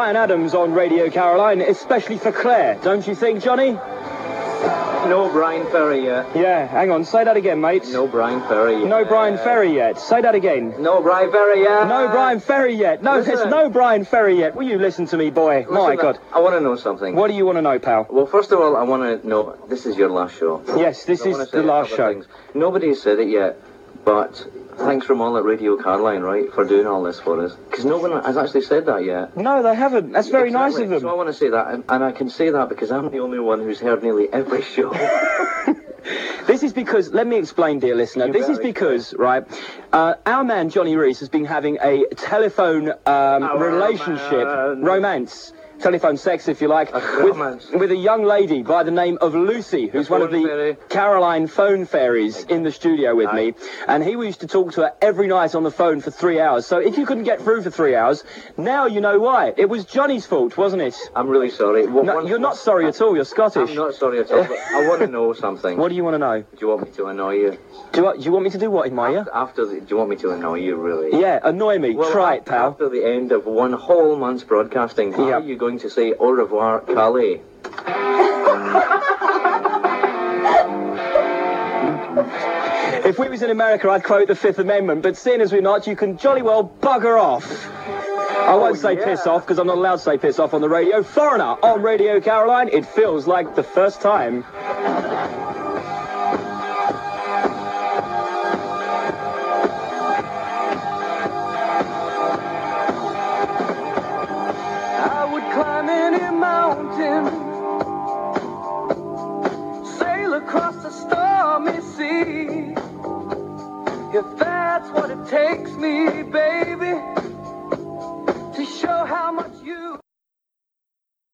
Bryan Adams on Radio Caroline, especially for Claire, don't you think, Johnny? No Bryan Ferry yet. Yeah, hang on, say that again, mate. No Bryan Ferry yet. No Bryan Ferry yet. Say that again. No Bryan Ferry yet. No Bryan Ferry yet. No, Listen. there's no Bryan Ferry yet. Will you listen to me, boy? My God. I want to know something. What do you want to know, pal? Well, first of all, I want to know, this is your last show. Yes, this I wanna is say the a last couple of show. things. Nobody has said it yet, but thanks from all at Radio Caroline, right, for doing all this for us. Because no one has actually said that yet. No, they haven't. That's very nice of them. So I want to say that, and I can say that because I'm the only one who's heard nearly every show. This is because, let me explain, dear listener, this is because, right, our man Johnny Reese has been having a telephone romance, telephone sex if you like, with a young lady by the name of Lucy, who's one of the Caroline phone fairies in the studio with me, and he used to talk to her every night on the phone for 3 hours. So if you couldn't get through for 3 hours, now you know why. It was Johnny's fault, wasn't it? I'm really sorry. No, you're not sorry at all, you're Scottish. I'm not sorry at all, but I want to know something. What do you want to know? Do you want me to annoy you? Do you want me to do what in my ear? Do you want me to annoy you, really? Yeah, annoy me. Well, try it, pal. After the end of one whole month's broadcasting, are you going to say au revoir, Calais? If we was in America, I'd quote the Fifth Amendment, but seeing as we're not, you can jolly well bugger off. I won't say piss off, because I'm not allowed to say piss off on the radio. Foreigner on Radio Caroline, it feels like the first time. I would climb any mountain, sail across the stormy sea. If that's what it takes me, baby,